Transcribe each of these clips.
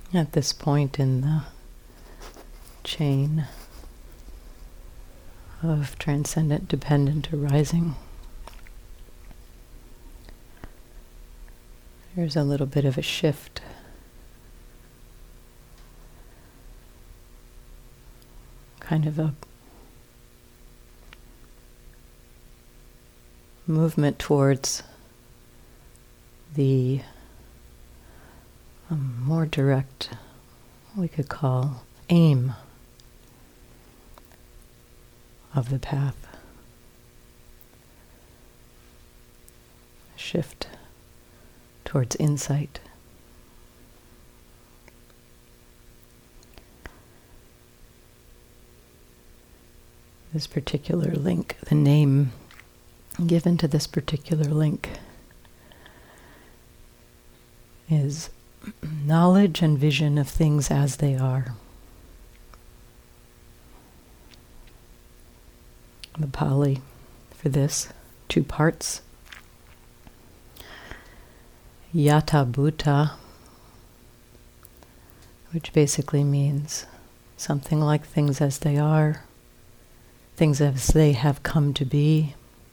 At this point in the chain of transcendent dependent arising, there's a little bit of a shift. Kind of a movement towards the more direct, we could call, aim of the path. Shift towards insight. This particular link, the name given to this particular link is knowledge and vision of things as they are. The Pali for this, 2 parts. Yata Bhuta, which basically means something like things as they are, things as they have come to be,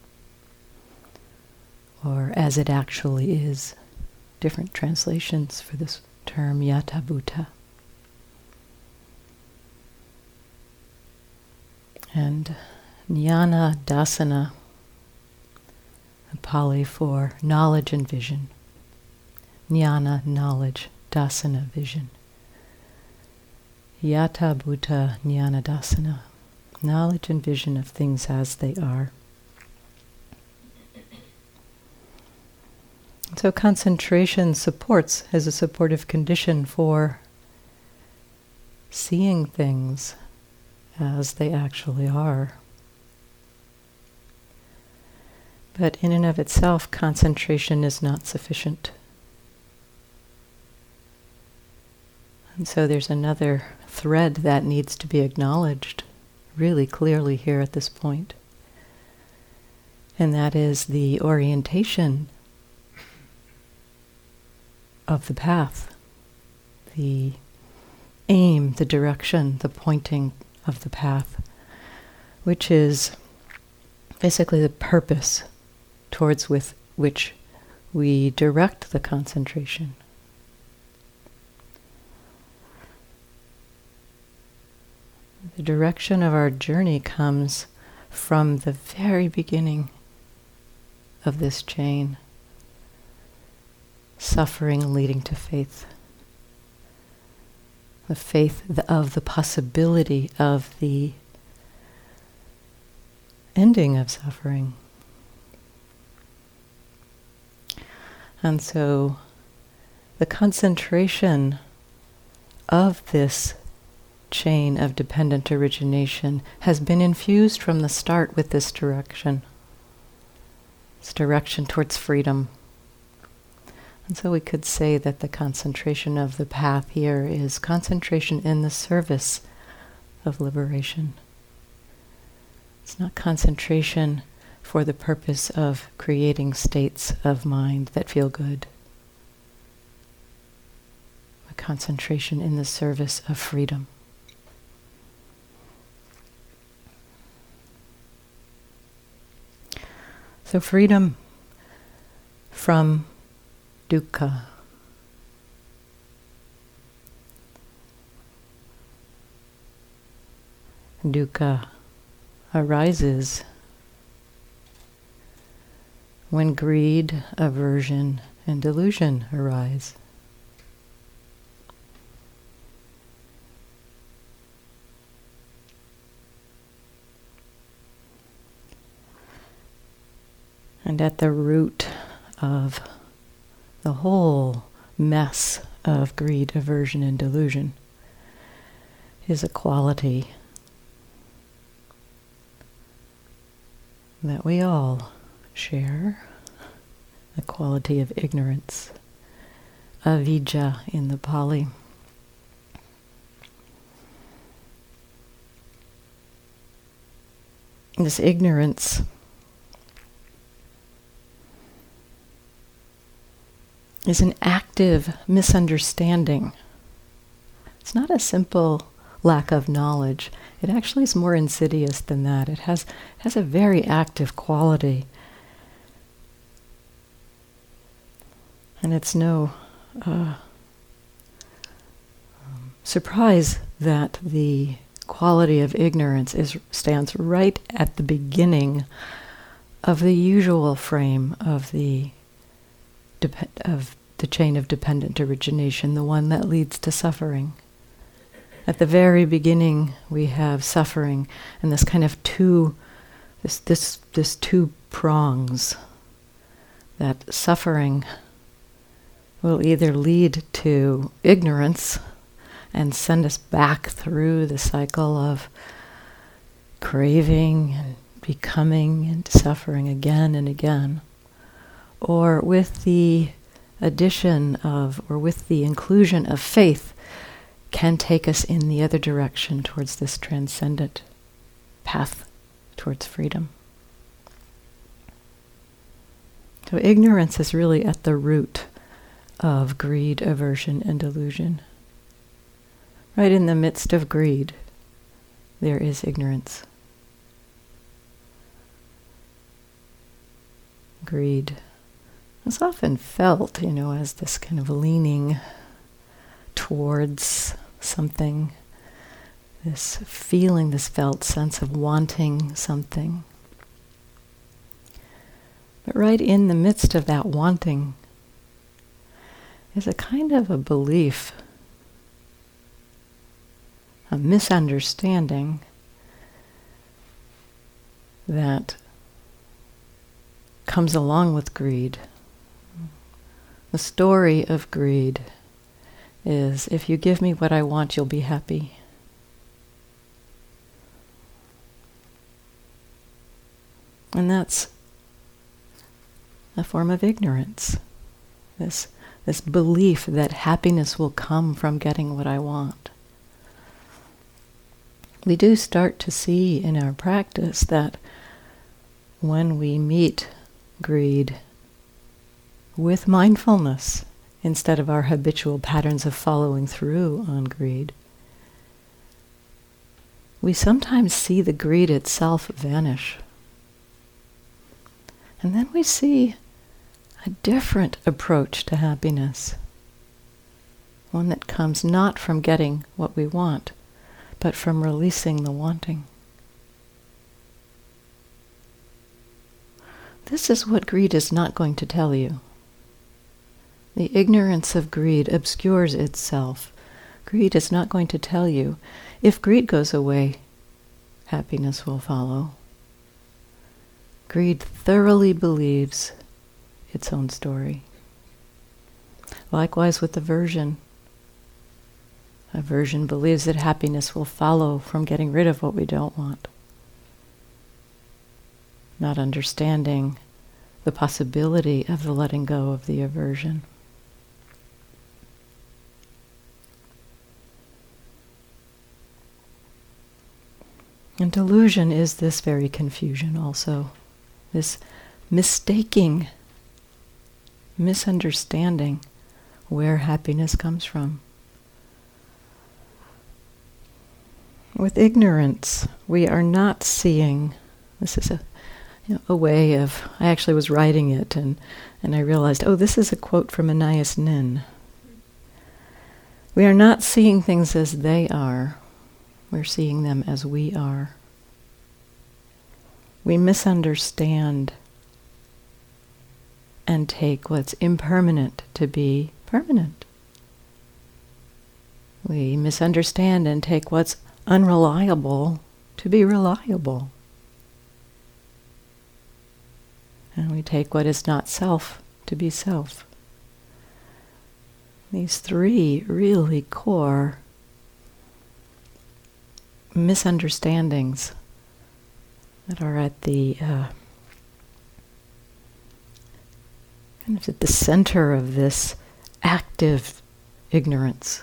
or as it actually is. Different translations for this term, Yata Bhuta. And Jnana Dasana, the Pali for knowledge and vision. Jnana, knowledge, Dasana, vision. Yata Bhuta Jnana Dasana, knowledge and vision of things as they are. So concentration supports as a supportive condition for seeing things as they actually are. But in and of itself, concentration is not sufficient. And so there's another thread that needs to be acknowledged really clearly here at this point. And that is the orientation of the path, the aim, the direction, the pointing of the path, which is basically the purpose towards with which we direct the concentration. The direction of our journey comes from the very beginning of this chain. Suffering leading to faith. The faith of the possibility of the ending of suffering. And so the concentration of this chain of dependent origination has been infused from the start with this direction. This direction towards freedom. And so we could say that the concentration of the path here is concentration in the service of liberation. It's not concentration for the purpose of creating states of mind that feel good. A concentration in the service of freedom. So freedom from dukkha. Dukkha arises when greed, aversion, and delusion arise. And at the root of the whole mess of greed, aversion, and delusion is a quality that we all share, the quality of ignorance, avidya in the Pali. This ignorance is an active misunderstanding It's not a simple lack of knowledge. It actually is more insidious than that. It has a very active quality. And it's no surprise that the quality of ignorance stands right at the beginning of the usual frame of the chain of dependent origination, the one that leads to suffering. At the very beginning, we have suffering, and this kind of two prongs. That suffering will either lead to ignorance and send us back through the cycle of craving and becoming and suffering again and again, or with the addition of, or with the inclusion of faith, can take us in the other direction towards this transcendent path towards freedom. So ignorance is really at the root of greed, aversion, and delusion. Right in the midst of greed, there is ignorance. Greed is often felt, as this kind of leaning towards something, this feeling, this felt sense of wanting something. But right in the midst of that wanting is a kind of a belief, a misunderstanding that comes along with greed. The story of greed is, if you give me what I want, you'll be happy. And that's a form of ignorance. This belief that happiness will come from getting what I want. We do start to see in our practice that when we meet greed with mindfulness, instead of our habitual patterns of following through on greed, we sometimes see the greed itself vanish. And then we see a different approach to happiness. One that comes not from getting what we want, but from releasing the wanting. This is what greed is not going to tell you. The ignorance of greed obscures itself. Greed is not going to tell you, if greed goes away, happiness will follow. Greed thoroughly believes its own story. Likewise with aversion. Aversion believes that happiness will follow from getting rid of what we don't want. Not understanding the possibility of the letting go of the aversion. And delusion is this very confusion also. This mistaking, misunderstanding where happiness comes from. With ignorance, we are not seeing, this is a way of, I actually was writing it and I realized, this is a quote from Anais Nin. We are not seeing things as they are. We're seeing them as we are. We misunderstand and take what's impermanent to be permanent. We misunderstand and take what's unreliable to be reliable. And we take what is not self to be self. These three really core misunderstandings that are at the kind of at the center of this active ignorance.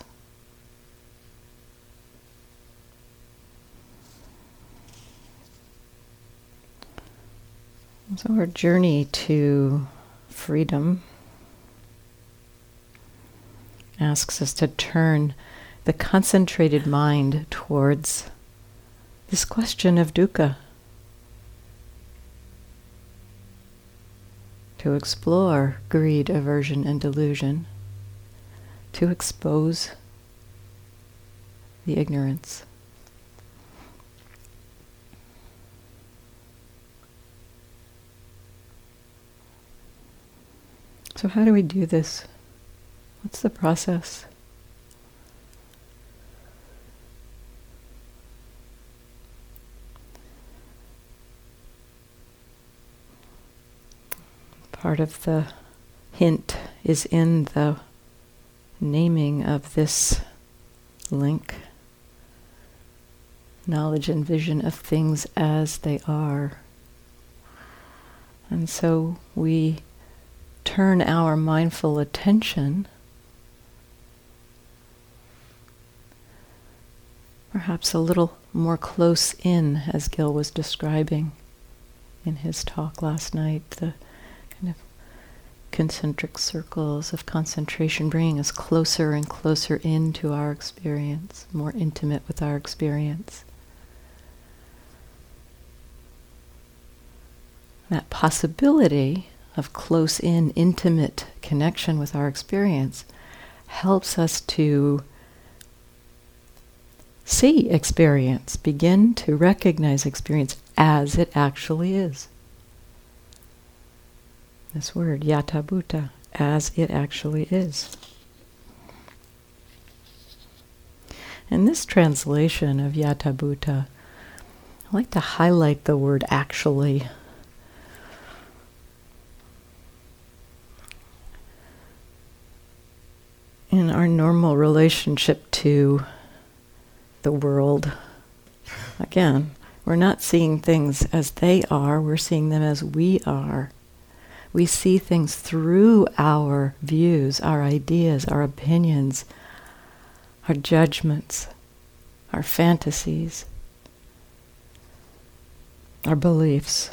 So our journey to freedom asks us to turn the concentrated mind towards this question of dukkha, to explore greed, aversion, and delusion, to expose the ignorance. So how do we do this? What's the process? Part of the hint is in the naming of this link. Knowledge and vision of things as they are. And so we turn our mindful attention perhaps a little more close in, as Gil was describing in his talk last night, the kind of concentric circles of concentration bringing us closer and closer into our experience, more intimate with our experience. That possibility of close in, intimate connection with our experience helps us to see experience, begin to recognize experience as it actually is. This word, yatha bhuta, as it actually is. In this translation of yatha bhuta, I like to highlight the word actually. In our normal relationship to the world, again, we're not seeing things as they are, we're seeing them as we are. We see things through our views, our ideas, our opinions, our judgments, our fantasies, our beliefs.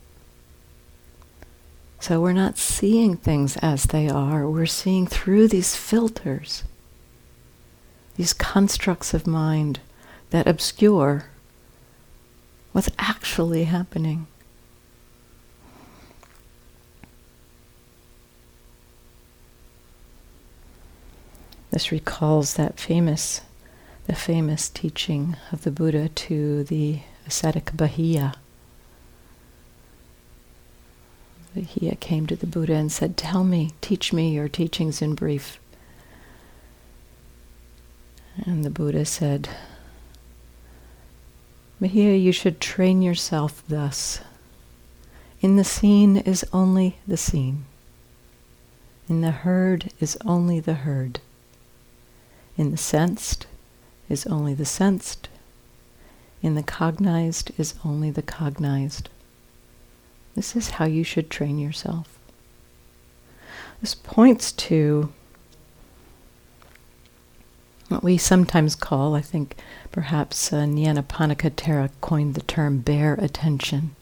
So we're not seeing things as they are, we're seeing through these filters, these constructs of mind that obscure what's actually happening. This recalls the famous teaching of the Buddha to the ascetic Bahiya. Bahiya came to the Buddha and said, teach me your teachings in brief. And the Buddha said, Bahiya, you should train yourself thus. In the seen is only the seen. In the heard is only the heard. In the sensed is only the sensed. In the cognized is only the cognized. This is how you should train yourself. This points to what we sometimes call, I think perhaps Nyanaponika Thera coined the term bare attention.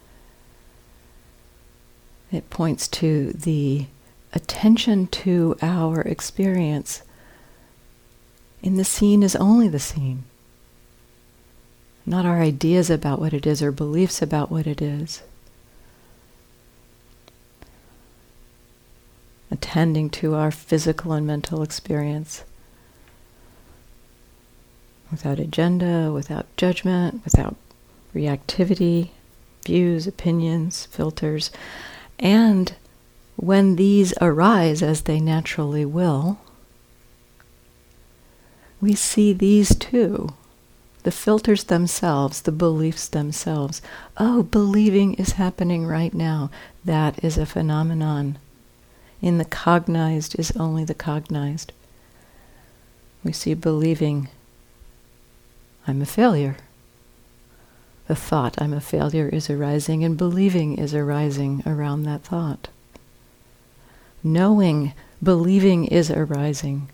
It points to the attention to our experience. In the seen is only the seen. Not our ideas about what it is or beliefs about what it is. Attending to our physical and mental experience without agenda, without judgment, without reactivity, views, opinions, filters. And when these arise, as they naturally will, we see these too. The filters themselves, the beliefs themselves. Oh, believing is happening right now. That is a phenomenon. In the cognized is only the cognized. We see believing, I'm a failure. The thought, I'm a failure, is arising, and believing is arising around that thought. Knowing, believing is arising,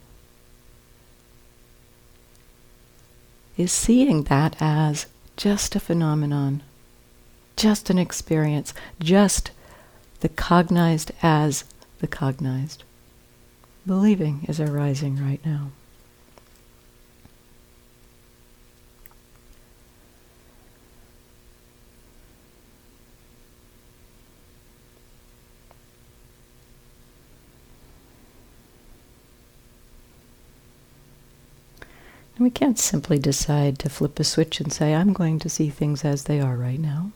is seeing that as just a phenomenon, just an experience, just the cognized as the cognized. Believing is arising right now. And we can't simply decide to flip a switch and say, I'm going to see things as they are right now.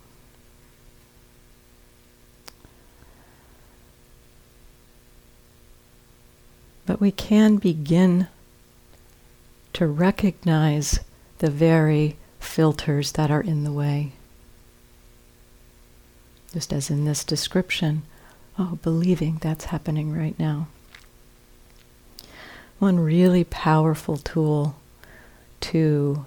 But we can begin to recognize the very filters that are in the way. Just as in this description, believing that's happening right now. One really powerful tool to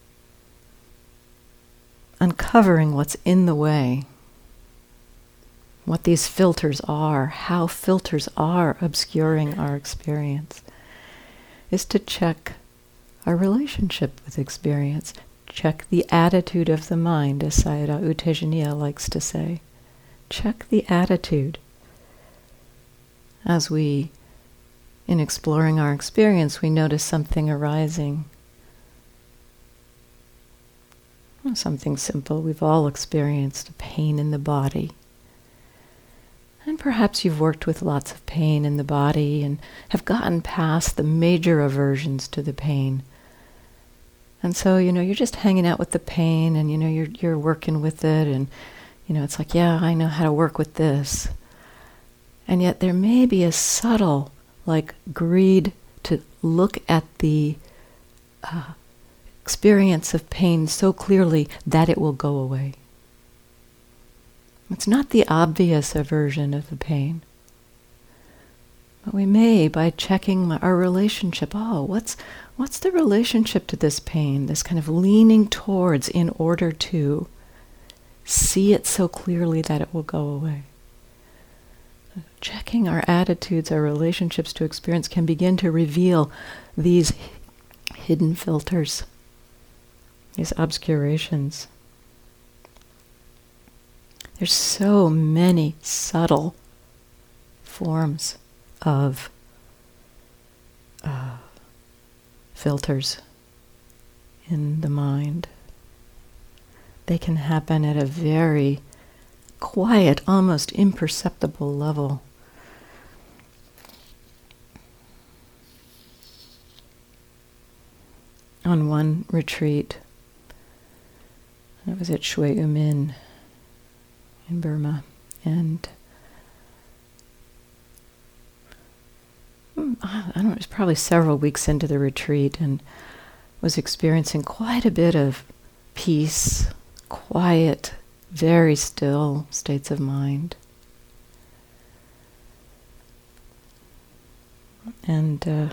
uncovering what's in the way, what these filters are, how filters are obscuring our experience, is to check our relationship with experience. Check the attitude of the mind, as Sayadaw U Tejaniya likes to say. Check the attitude. As we, in exploring our experience, we notice something arising. Something simple. We've all experienced a pain in the body. And perhaps you've worked with lots of pain in the body and have gotten past the major aversions to the pain. And so, you're just hanging out with the pain and, you're working with it and, it's like, yeah, I know how to work with this. And yet there may be a subtle, greed to look at the experience of pain so clearly that it will go away. It's not the obvious aversion of the pain. But we may, by checking our relationship, what's the relationship to this pain, this kind of leaning towards in order to see it so clearly that it will go away. Checking our attitudes, our relationships to experience can begin to reveal these hidden filters, these obscurations. There's so many subtle forms of filters in the mind. They can happen at a very quiet, almost imperceptible level. On one retreat, I was at Shwe Oo Min in Burma, and I don't know, it was probably several weeks into the retreat and was experiencing quite a bit of peace, quiet, very still states of mind. And at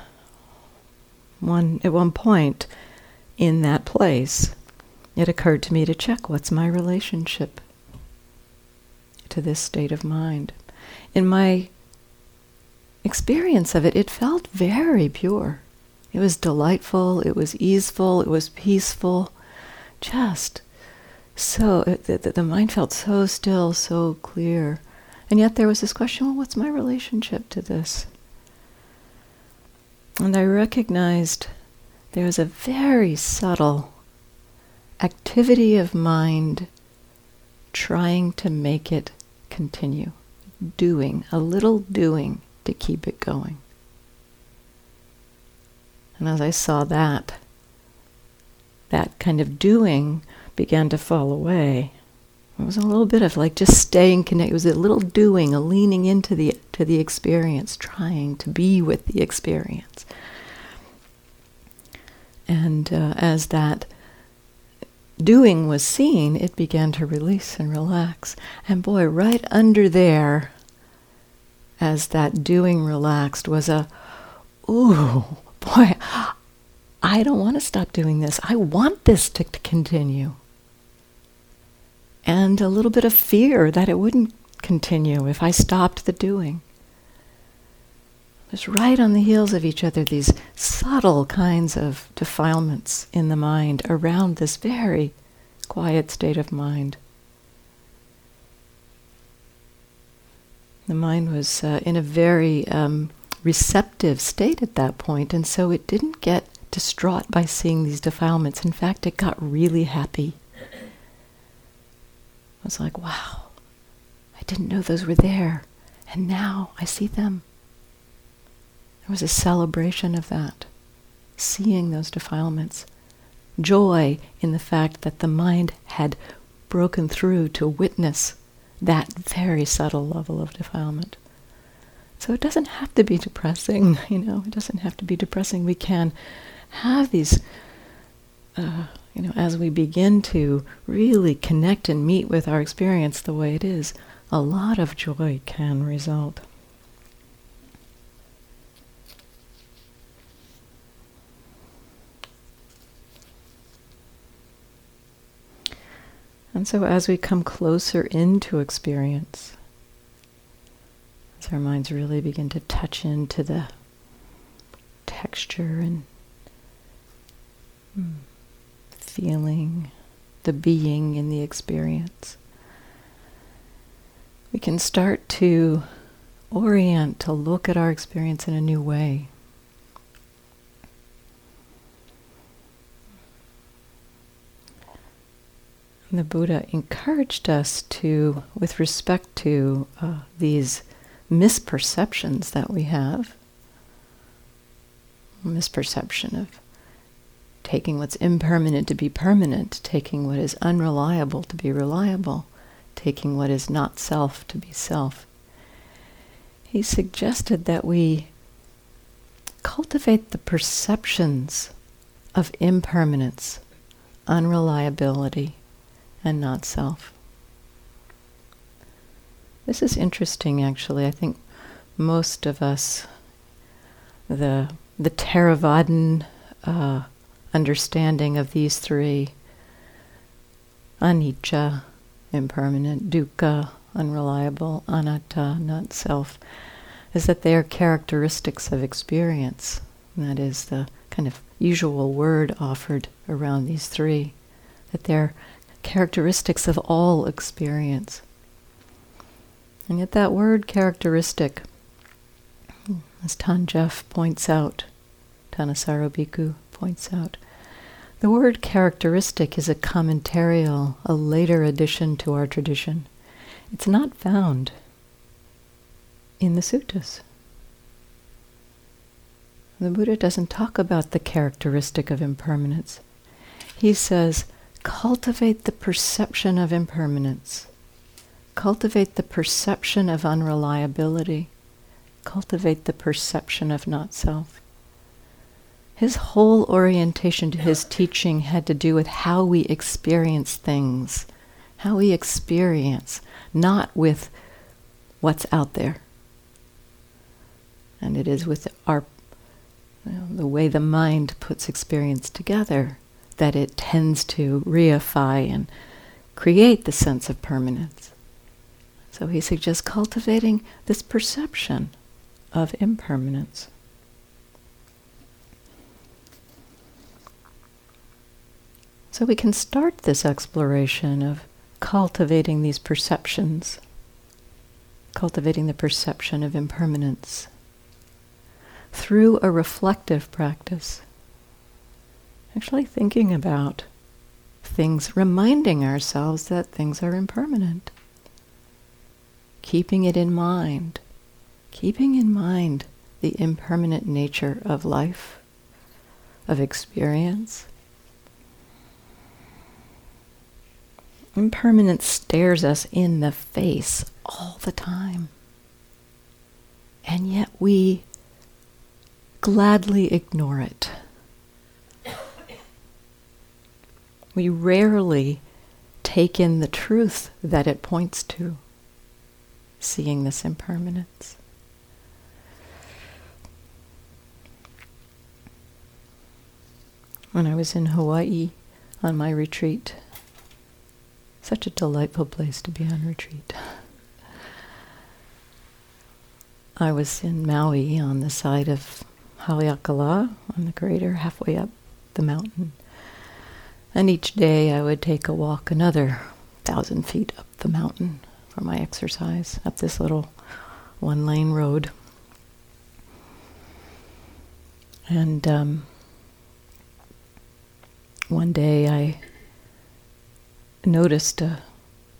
one point in that place, it occurred to me to check what's my relationship to this state of mind. In my experience of it, it felt very pure. It was delightful, it was easeful, it was peaceful, just so, the mind felt so still, so clear. And yet there was this question, well, what's my relationship to this? And I recognized there was a very subtle activity of mind trying to make it continue. A little doing to keep it going. And as I saw that kind of doing began to fall away. It was a little bit of just staying connected. It was a little doing, a leaning into the experience, trying to be with the experience. And as that doing was seen, it began to release and relax. And boy, right under there, as that doing relaxed, was ooh, boy, I don't want to stop doing this. I want this to continue. And a little bit of fear that it wouldn't continue if I stopped the doing. Just right on the heels of each other, these subtle kinds of defilements in the mind around this very quiet state of mind. The mind was in a very receptive state at that point, and so it didn't get distraught by seeing these defilements. In fact, it got really happy. I was like, wow, I didn't know those were there, and now I see them. There was a celebration of that. seeing those defilements. Joy in the fact that the mind had broken through to witness that very subtle level of defilement. So it doesn't have to be depressing, it doesn't have to be depressing. We can have these, as we begin to really connect and meet with our experience the way it is, a lot of joy can result. And so as we come closer into experience, as our minds really begin to touch into the texture and feeling, the being in the experience, we can start to orient, to look at our experience in a new way. And the Buddha encouraged us to, with respect to these misperceptions that we have, misperception of taking what's impermanent to be permanent, taking what is unreliable to be reliable, taking what is not self to be self. He suggested that we cultivate the perceptions of impermanence, unreliability, and not self. This is interesting, actually. I think most of us, the Theravadan understanding of these three, anicca, impermanent, dukkha, unreliable, anatta, not self, is that they are characteristics of experience. And that is the kind of usual word offered around these three, that they're characteristics of all experience. And yet that word characteristic, as Tanjef points out, Thanissaro Bhikkhu points out, the word characteristic is a commentarial, a later addition to our tradition. It's not found in the suttas. The Buddha doesn't talk about the characteristic of impermanence. He says, cultivate the perception of impermanence. Cultivate the perception of unreliability. Cultivate the perception of not self. His whole orientation to his teaching had to do with how we experience things, how we experience, not with what's out there. And it is with the way the mind puts experience together that it tends to reify and create the sense of permanence. So he suggests cultivating this perception of impermanence. So we can start this exploration of cultivating these perceptions, cultivating the perception of impermanence through a reflective practice. Actually thinking about things, reminding ourselves that things are impermanent. Keeping it in mind. Keeping in mind the impermanent nature of life, of experience. Impermanence stares us in the face all the time. And yet we gladly ignore it. We rarely take in the truth that it points to, seeing this impermanence. When I was in Hawaii on my retreat, such a delightful place to be on retreat. I was in Maui on the side of Haleakala, on the crater, halfway up the mountain. And each day I would take a walk another 1,000 feet up the mountain for my exercise, up this little one-lane road. And one day I noticed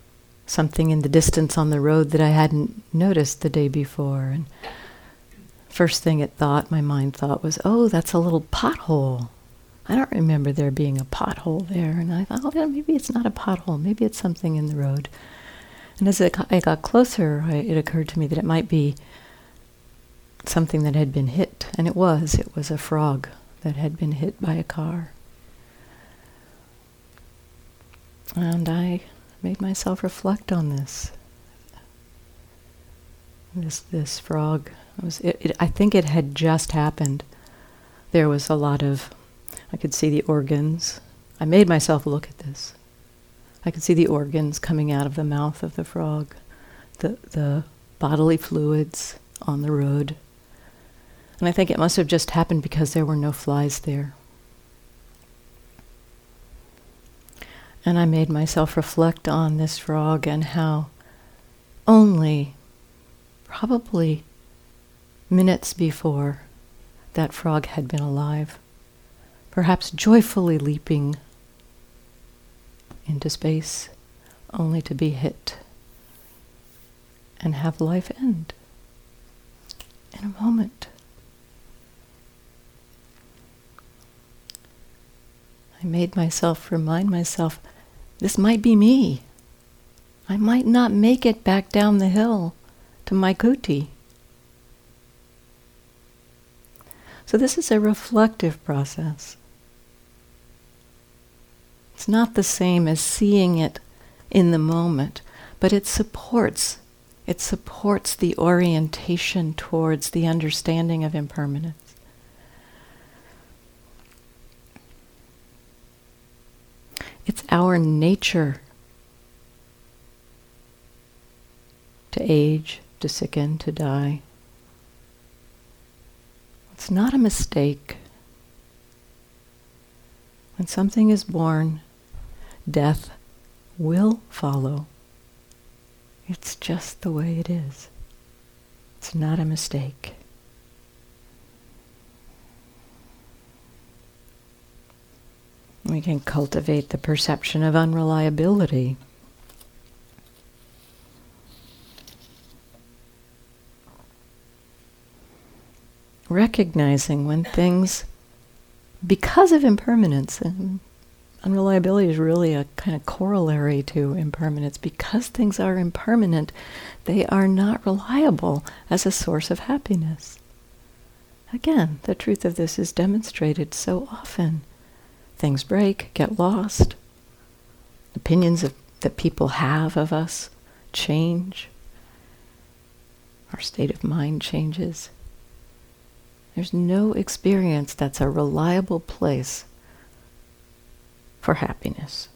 something in the distance on the road that I hadn't noticed the day before, and first thing my mind thought was, oh, that's a little pothole. I don't remember there being a pothole there. And I thought, oh, yeah, maybe it's not a pothole. Maybe it's something in the road. And as I got closer, it occurred to me that it might be something that had been hit. And it was a frog that had been hit by a car. And I made myself reflect on this. This frog, I think it had just happened. There was a lot of, I could see the organs. I made myself look at this. I could see the organs coming out of the mouth of the frog, the bodily fluids on the road. And I think it must have just happened because there were no flies there. And I made myself reflect on this frog and how only probably minutes before that frog had been alive, perhaps joyfully leaping into space, only to be hit and have life end in a moment. I made myself remind myself, this might be me. I might not make it back down the hill to my kuti. So this is a reflective process. It's not the same as seeing it in the moment, but it supports the orientation towards the understanding of impermanence. It's our nature to age, to sicken, to die. It's not a mistake. When something is born, death will follow. It's just the way it is. It's not a mistake. We can cultivate the perception of unreliability. Recognizing when things, because of impermanence, and unreliability is really a kind of corollary to impermanence, because things are impermanent, they are not reliable as a source of happiness. Again, the truth of this is demonstrated so often. Things break, get lost. Opinions that people have of us change. Our state of mind changes. There's no experience that's a reliable place for happiness.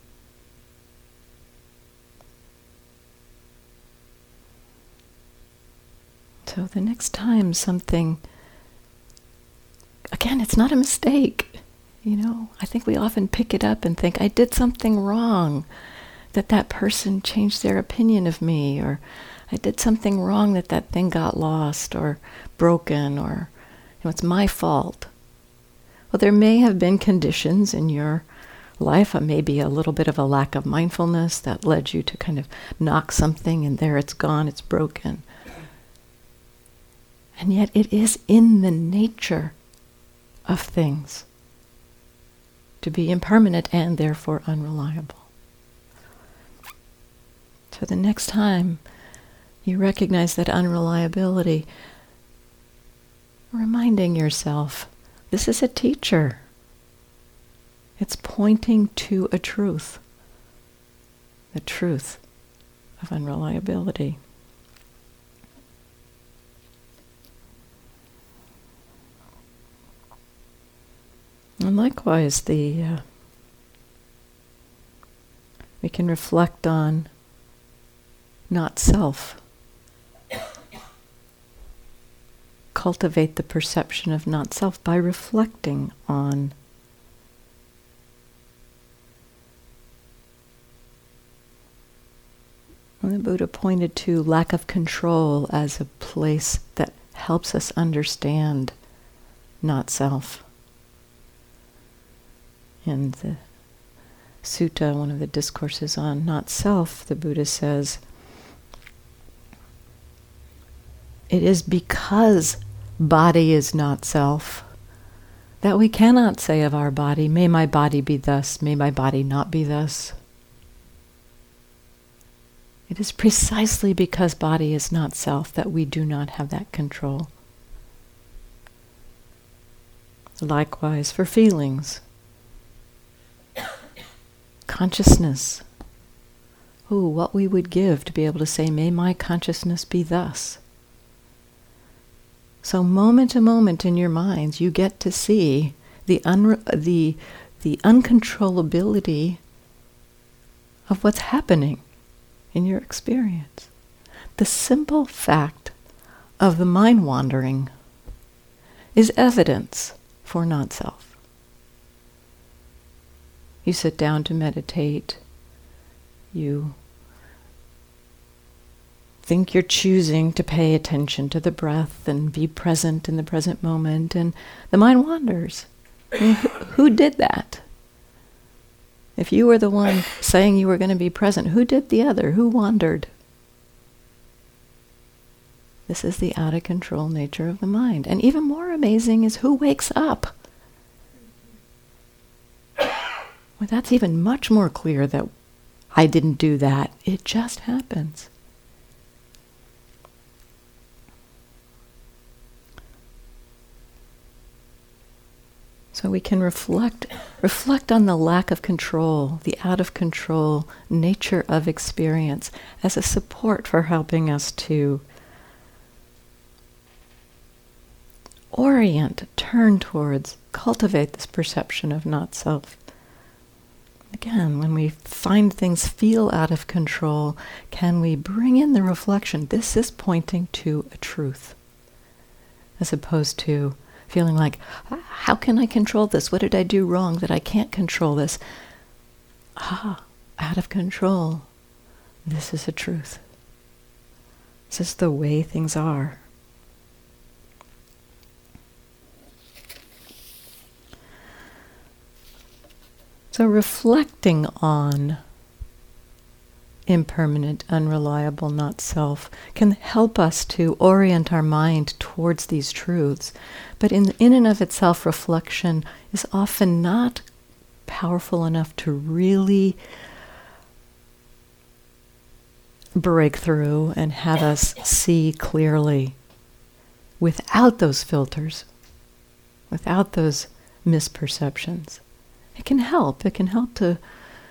So the next time something, again, it's not a mistake. I think we often pick it up and think, I did something wrong, that person changed their opinion of me, or I did something wrong that thing got lost or broken, or it's my fault. Well, there may have been conditions in your life, maybe a little bit of a lack of mindfulness that led you to kind of knock something and there it's gone, it's broken. And yet it is in the nature of things to be impermanent and therefore unreliable. So the next time you recognize that unreliability, reminding yourself, this is a teacher. It's pointing to a truth, the truth of unreliability. And likewise, we can reflect on not self. Cultivate the perception of not self by reflecting on and the Buddha pointed to lack of control as a place that helps us understand not self. In the sutta, one of the discourses on not self, the Buddha says, it is because body is not self, that we cannot say of our body, may my body be thus, may my body not be thus. It is precisely because body is not self that we do not have that control. Likewise for feelings, consciousness. Oh, what we would give to be able to say, may my consciousness be thus. So moment to moment in your minds, you get to see the uncontrollability of what's happening in your experience. The simple fact of the mind wandering is evidence for not-self. You sit down to meditate, you think you're choosing to pay attention to the breath and be present in the present moment, and the mind wanders. I mean, who did that? If you were the one saying you were going to be present, who did the other? Who wandered? This is the out-of-control nature of the mind. And even more amazing is who wakes up. Well, that's even much more clear that I didn't do that. It just happens. So we can reflect on the lack of control, the out-of-control nature of experience as a support for helping us to orient, turn towards, cultivate this perception of not-self. Again, when we find things feel out of control, can we bring in the reflection, this is pointing to a truth, as opposed to feeling like, how can I control this? What did I do wrong that I can't control this? Out of control. This is a truth. This is the way things are. So reflecting on impermanent, unreliable, not self can help us to orient our mind towards these truths. But in and of itself, reflection is often not powerful enough to really break through and have us see clearly without those filters, without those misperceptions. It can help. It can help to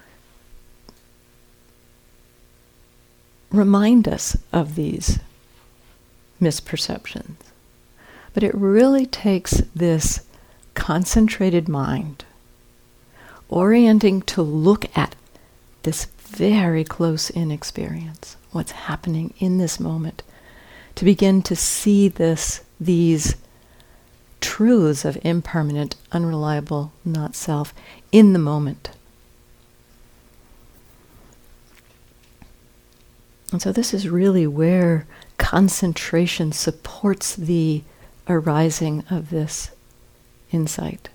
remind us of these misperceptions. But it really takes this concentrated mind, orienting to look at this very close-in experience, what's happening in this moment, to begin to see these truths of impermanent, unreliable, not self in the moment. And so this is really where concentration supports the arising of this insight.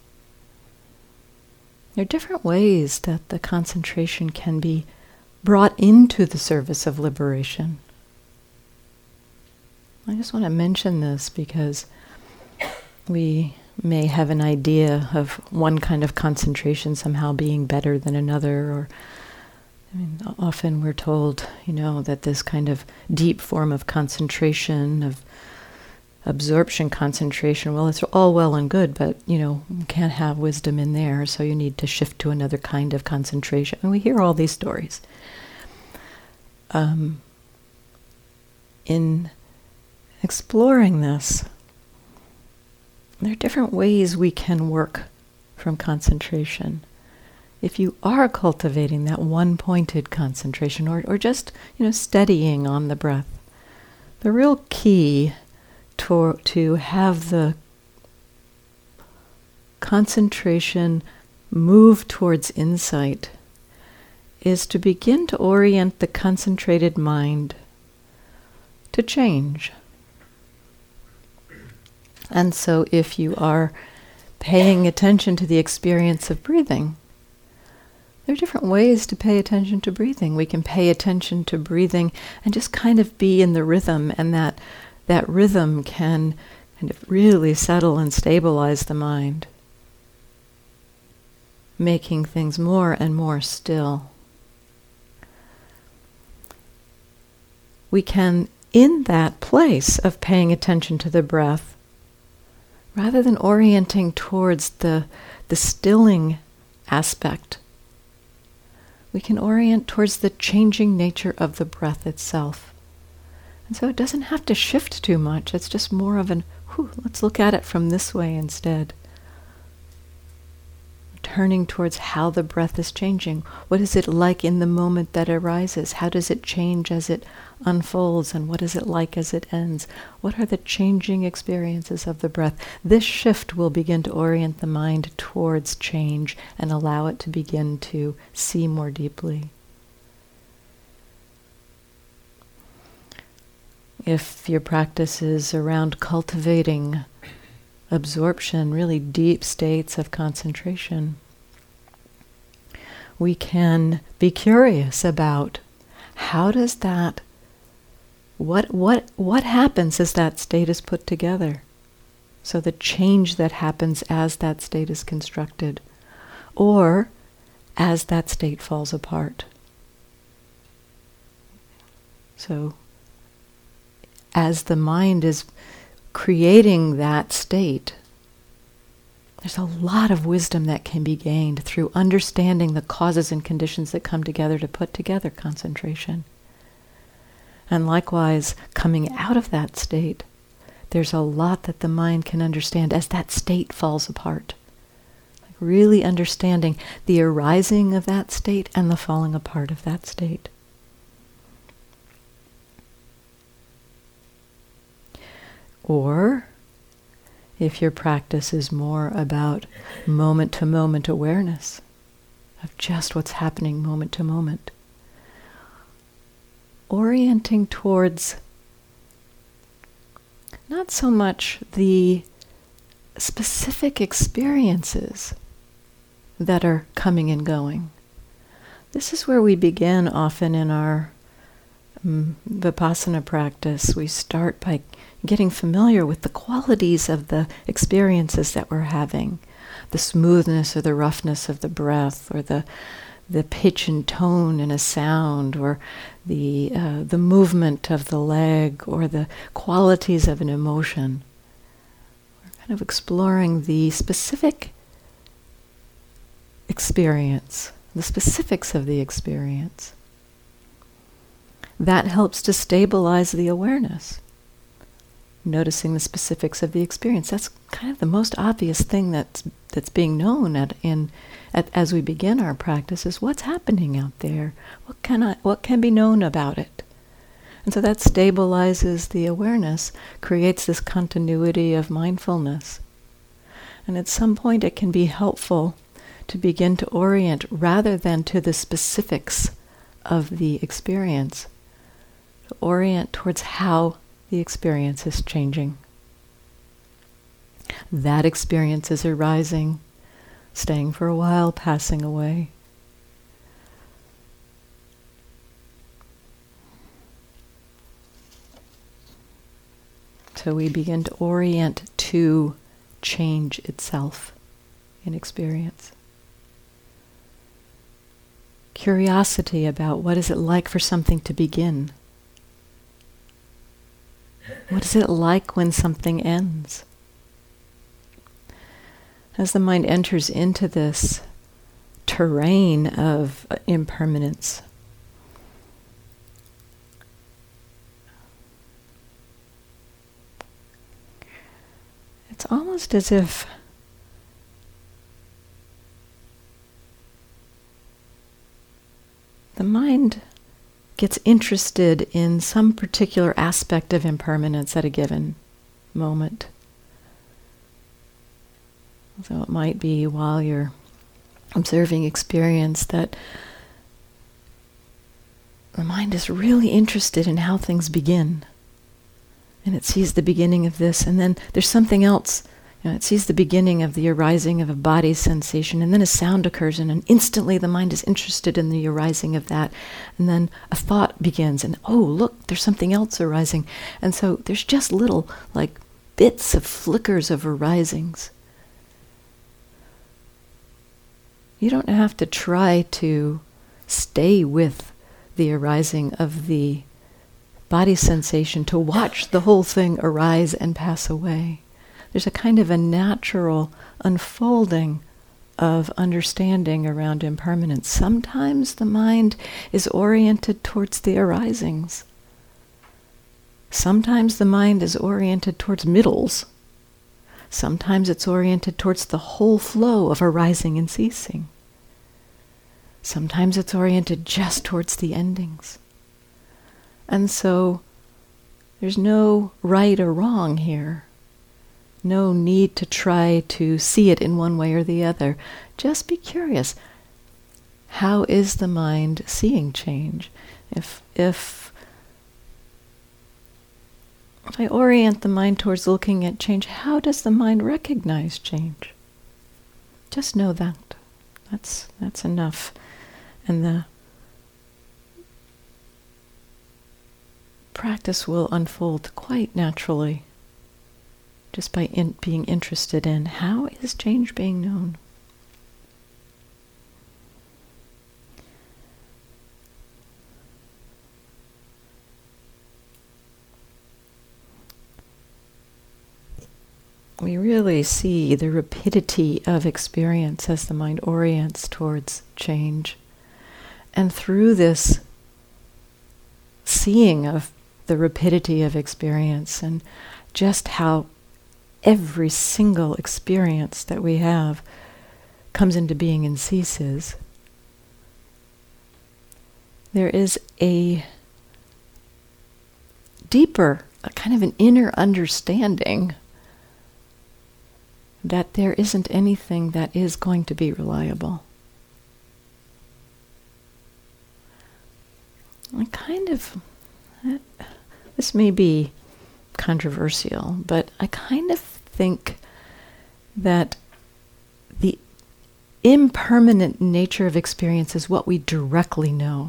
There are different ways that the concentration can be brought into the service of liberation. I just want to mention this because we may have an idea of one kind of concentration somehow being better than another, or often we're told, that this kind of deep form of concentration, of absorption concentration, well, it's all well and good, but, you can't have wisdom in there, so you need to shift to another kind of concentration. And we hear all these stories. In exploring this, there are different ways we can work from concentration. If you are cultivating that one-pointed concentration, or just, steadying on the breath, the real key to have the concentration move towards insight is to begin to orient the concentrated mind to change. And so if you are paying attention to the experience of breathing, there are different ways to pay attention to breathing. We can pay attention to breathing and just kind of be in the rhythm, and that rhythm can and to really settle and stabilize the mind, making things more and more still. We can, in that place of paying attention to the breath, rather than orienting towards the stilling aspect, we can orient towards the changing nature of the breath itself. And so it doesn't have to shift too much. It's just more of let's look at it from this way instead. Turning towards how the breath is changing. What is it like in the moment that arises? How does it change as it unfolds? And what is it like as it ends? What are the changing experiences of the breath? This shift will begin to orient the mind towards change and allow it to begin to see more deeply. If your practice is around cultivating absorption, really deep states of concentration, we can be curious about how does that, what happens as that state is put together? So the change that happens as that state is constructed, or as that state falls apart. So as the mind is creating that state, there's a lot of wisdom that can be gained through understanding the causes and conditions that come together to put together concentration. And likewise, coming out of that state, there's a lot that the mind can understand as that state falls apart. Like really understanding the arising of that state and the falling apart of that state. Or, if your practice is more about moment-to-moment awareness of just what's happening moment to moment, orienting towards not so much the specific experiences that are coming and going. This is where we begin often in our Vipassana practice. We start by getting familiar with the qualities of the experiences that we're having, the smoothness or the roughness of the breath, or the pitch and tone in a sound, or the movement of the leg, or the qualities of an emotion. We're kind of exploring the specific experience, the specifics of the experience. That helps to stabilize the awareness. Noticing the specifics of the experience. That's kind of the most obvious thing that's being known as we begin our practice is what's happening out there. What can be known about it? And so that stabilizes the awareness, creates this continuity of mindfulness. And at some point it can be helpful to begin to orient rather than to the specifics of the experience, to orient towards how the experience is changing. That experience is arising, staying for a while, passing away. So we begin to orient to change itself in experience. Curiosity about what is it like for something to begin. What is it like when something ends? As the mind enters into this terrain of impermanence, it's almost as if the mind gets interested in some particular aspect of impermanence at a given moment. So it might be while you're observing experience that the mind is really interested in how things begin. And it sees the beginning of this, and then there's something else. It sees the beginning of the arising of a body sensation, and then a sound occurs, and then instantly the mind is interested in the arising of that. And then a thought begins, and oh, look, there's something else arising. And so there's just little, bits of flickers of arisings. You don't have to try to stay with the arising of the body sensation to watch the whole thing arise and pass away. There's a kind of a natural unfolding of understanding around impermanence. Sometimes the mind is oriented towards the arisings. Sometimes the mind is oriented towards middles. Sometimes it's oriented towards the whole flow of arising and ceasing. Sometimes it's oriented just towards the endings. And so there's no right or wrong here. No need to try to see it in one way or the other. Just be curious. How is the mind seeing change? If I orient the mind towards looking at change, how does the mind recognize change? Just know that. That's enough. And the practice will unfold quite naturally, just by being interested in how is change being known. We really see the rapidity of experience as the mind orients towards change. And through this seeing of the rapidity of experience and just how every single experience that we have comes into being and ceases, there is a deeper, a kind of an inner understanding that there isn't anything that is going to be reliable. This may be controversial, but I kind of think that the impermanent nature of experience is what we directly know.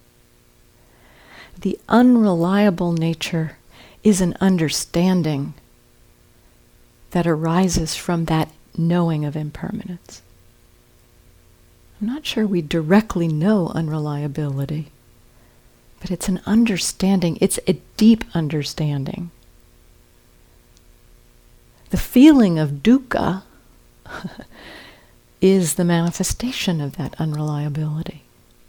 The unreliable nature is an understanding that arises from that knowing of impermanence. I'm not sure we directly know unreliability, but it's an understanding, it's a deep understanding. The feeling of dukkha is the manifestation of that unreliability.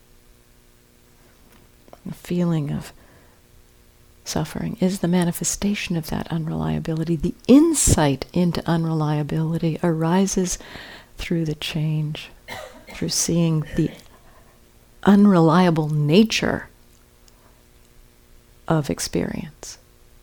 The feeling of suffering is the manifestation of that unreliability. The insight into unreliability arises through the change, through seeing the unreliable nature of experience.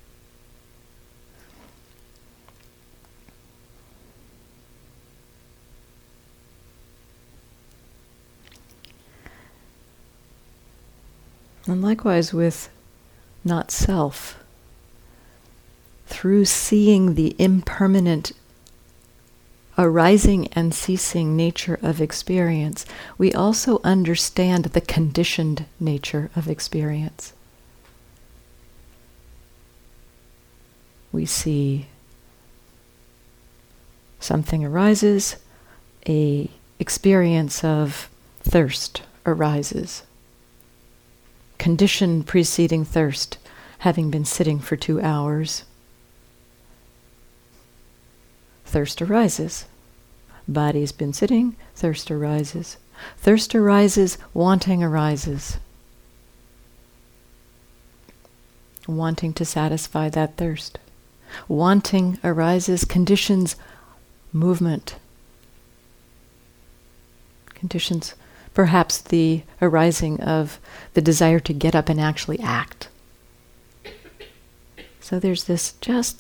And likewise with not self, through seeing the impermanent arising and ceasing nature of experience, we also understand the conditioned nature of experience. We see something arises, a experience of thirst arises. Condition preceding thirst, having been sitting for 2 hours. Thirst arises. Body's been sitting, thirst arises. Thirst arises, wanting arises. Wanting to satisfy that thirst. Wanting arises, conditions movement. Conditions perhaps the arising of the desire to get up and actually act. So there's this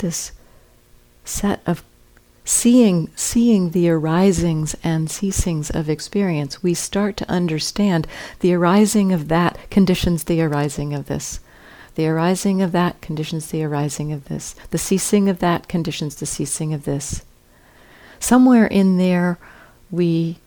set of seeing the arisings and ceasings of experience. We start to understand the arising of that conditions the arising of this. The arising of that conditions the arising of this. The ceasing of that conditions the ceasing of this. Somewhere in there we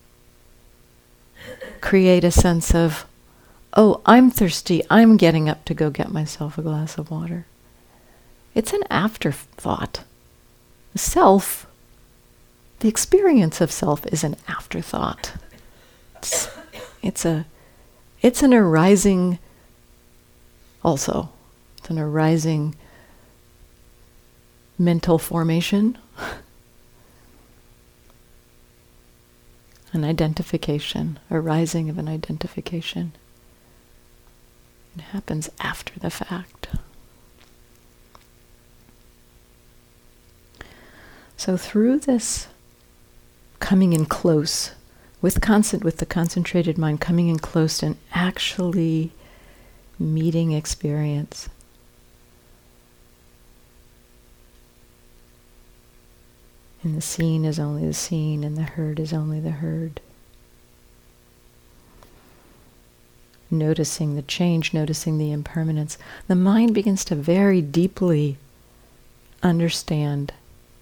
create a sense of, oh, I'm thirsty, I'm getting up to go get myself a glass of water. It's an afterthought. Self, the experience of self, is an afterthought. It's an arising also. It's an arising mental formation, an identification, arising of an identification. It happens after the fact. So through this coming in close, with the concentrated mind coming in close and actually meeting experience, and the seen is only the seen, and the heard is only the heard. Noticing the change, noticing the impermanence, the mind begins to very deeply understand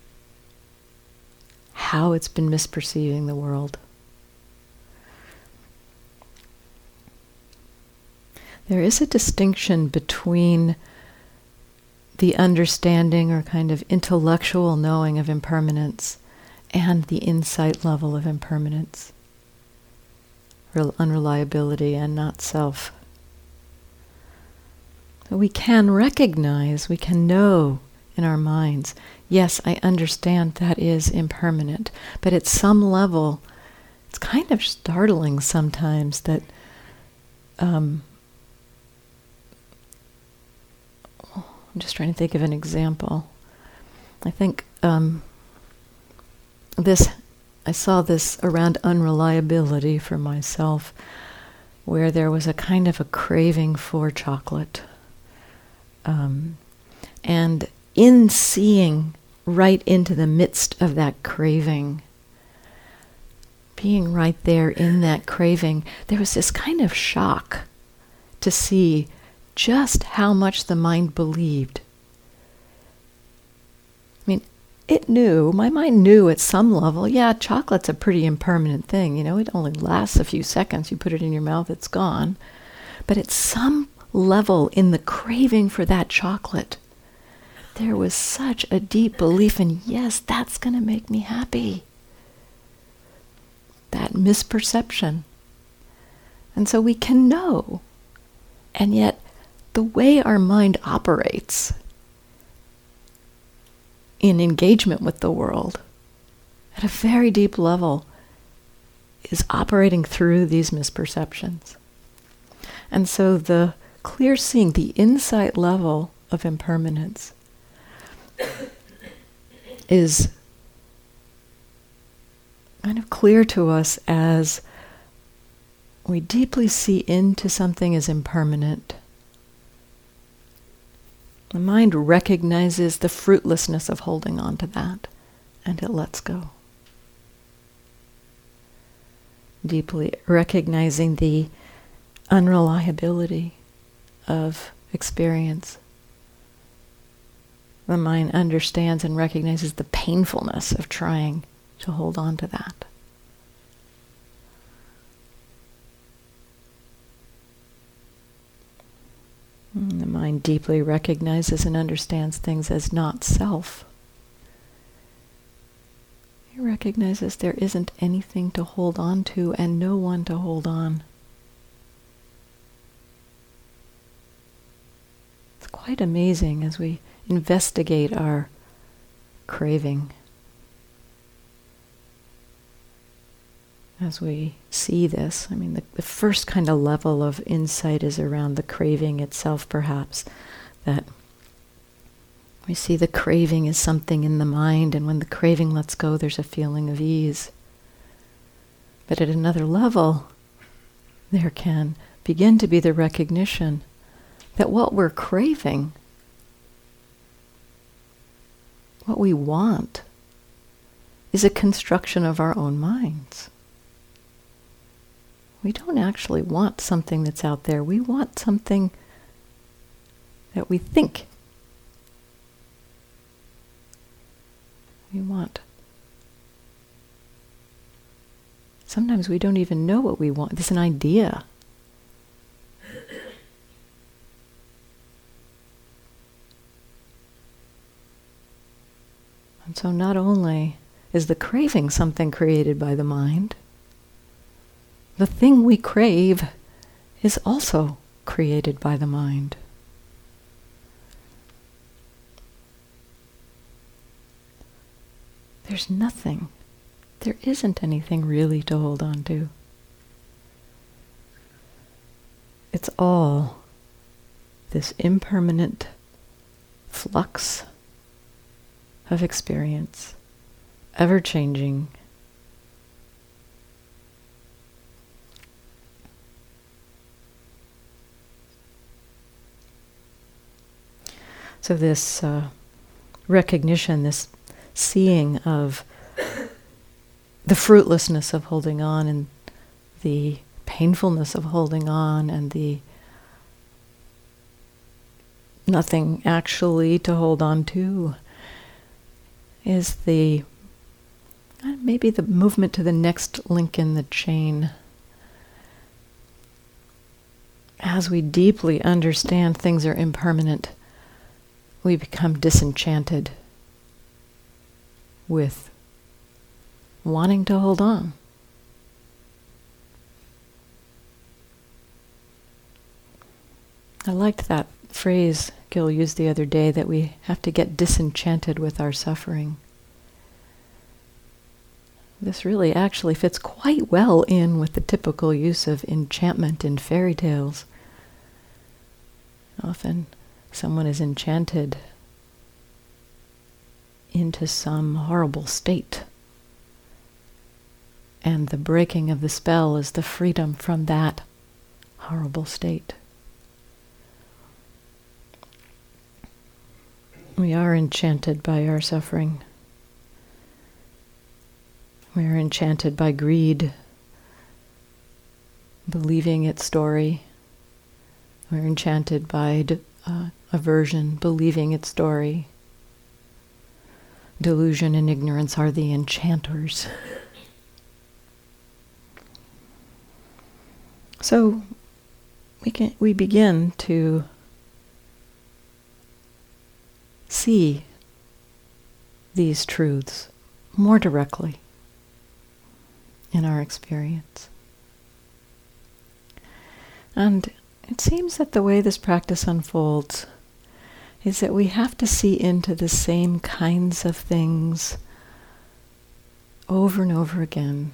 how it's been misperceiving the world. There is a distinction between the understanding or kind of intellectual knowing of impermanence and the insight level of impermanence, unreliability and not self. We can recognize, we can know in our minds, yes, I understand that is impermanent, but at some level, it's kind of startling sometimes that I'm just trying to think of an example. I think I saw this around unreliability for myself, where there was a kind of a craving for chocolate. And in seeing right into the midst of that craving, being right there in that craving, there was this kind of shock to see just how much the mind believed. I mean, my mind knew at some level, yeah, chocolate's a pretty impermanent thing, it only lasts a few seconds, you put it in your mouth, it's gone. But at some level in the craving for that chocolate, there was such a deep belief in, yes, that's going to make me happy. That misperception. And so we can know, and yet the way our mind operates in engagement with the world at a very deep level is operating through these misperceptions. And so the clear seeing, the insight level of impermanence is kind of clear to us as we deeply see into something as impermanent. The mind recognizes the fruitlessness of holding on to that, and it lets go. Deeply recognizing the unreliability of experience. The mind understands and recognizes the painfulness of trying to hold on to that. And the mind deeply recognizes and understands things as not self. It recognizes there isn't anything to hold on to and no one to hold on. It's quite amazing as we investigate our craving. As we see this, the first kind of level of insight is around the craving itself, perhaps, that we see the craving as something in the mind, and when the craving lets go, there's a feeling of ease. But at another level, there can begin to be the recognition that what we're craving, what we want, is a construction of our own minds. We don't actually want something that's out there. We want something that we think we want. Sometimes we don't even know what we want. It's an idea. And so So not only is the craving something created by the mind, the thing we crave is also created by the mind. There's nothing, there isn't anything really to hold on to. It's all this impermanent flux of experience, ever changing. So this recognition, this seeing of the fruitlessness of holding on and the painfulness of holding on and the nothing actually to hold on to is the maybe the movement to the next link in the chain. As we deeply understand things are impermanent, we become disenchanted with wanting to hold on. I liked that phrase Gil used the other day, that we have to get disenchanted with our suffering. This really actually fits quite well in with the typical use of enchantment in fairy tales. Often someone is enchanted into some horrible state, and the breaking of the spell is the freedom from that horrible state. We are enchanted by our suffering. We are enchanted by greed, believing its story. We're enchanted by aversion, believing its story. Delusion and ignorance are the enchanters. So we begin to see these truths more directly in our experience. And it seems that the way this practice unfolds is that we have to see into the same kinds of things over and over again,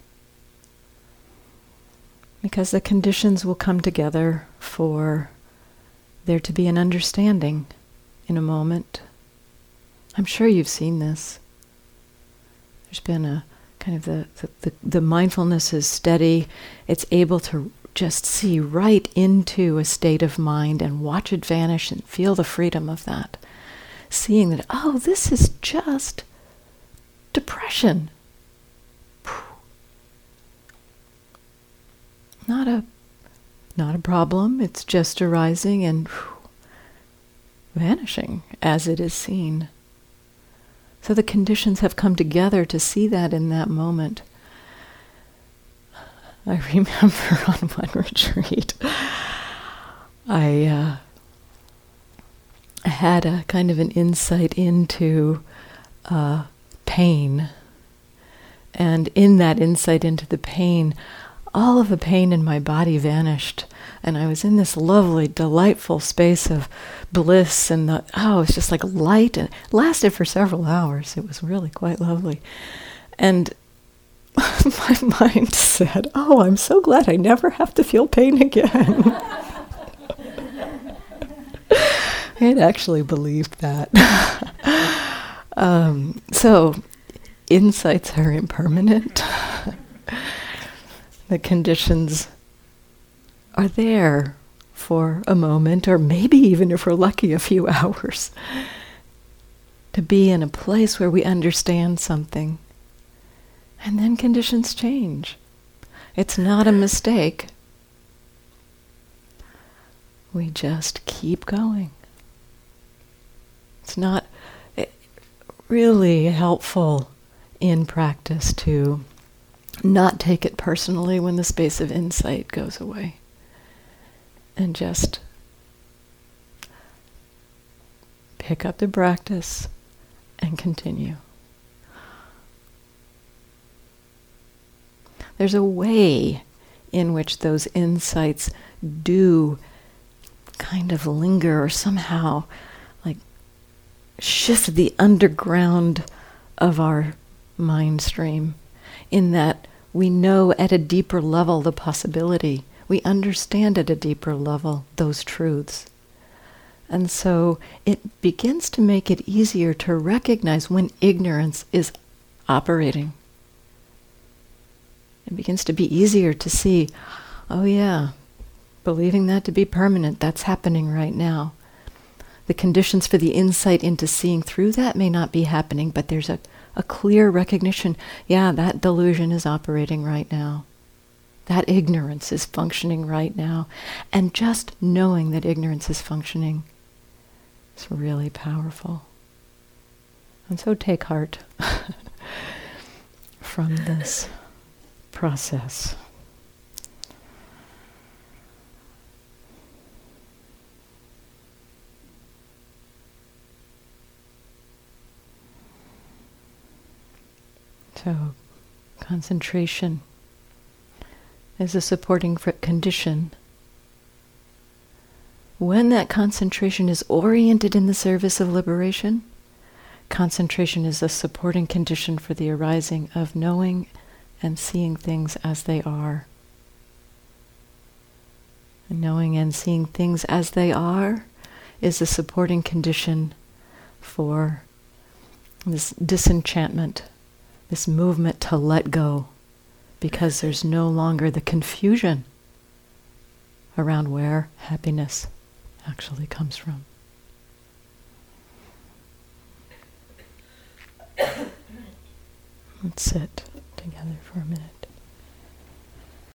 because the conditions will come together for there to be an understanding in a moment. I'm sure you've seen this. There's been a kind of the mindfulness is steady. It's able to just see right into a state of mind and watch it vanish and feel the freedom of that. Seeing that, oh, this is just depression. Not a problem. It's just arising and vanishing as it is seen. So the conditions have come together to see that in that moment. I remember on one retreat, I had a kind of an insight into pain. And in that insight into the pain, all of the pain in my body vanished. And I was in this lovely, delightful space of bliss, and it was just like light, and it lasted for several hours. It was really quite lovely. And my mind said, oh, I'm so glad I never have to feel pain again. I had actually believed that. So, insights are impermanent. The conditions are there for a moment, or maybe even if we're lucky, a few hours, to be in a place where we understand something. And then conditions change. It's not a mistake. We just keep going. It's not really helpful in practice to not take it personally when the space of insight goes away. And just pick up the practice and continue. There's a way in which those insights do kind of linger or somehow like shift the underground of our mind stream, in that we know at a deeper level the possibility. We understand at a deeper level those truths. And so it begins to make it easier to recognize when ignorance is operating. It begins to be easier to see, oh yeah, believing that to be permanent, that's happening right now. The conditions for the insight into seeing through that may not be happening, but there's a clear recognition, yeah, that delusion is operating right now. That ignorance is functioning right now. And just knowing that ignorance is functioning is really powerful. And so take heart from this process. So, concentration is a supporting condition. When that concentration is oriented in the service of liberation, concentration is a supporting condition for the arising of knowing and seeing things as they are. And knowing and seeing things as they are is a supporting condition for this disenchantment, this movement to let go, because there's no longer the confusion around where happiness actually comes from. Let's sit together for a minute.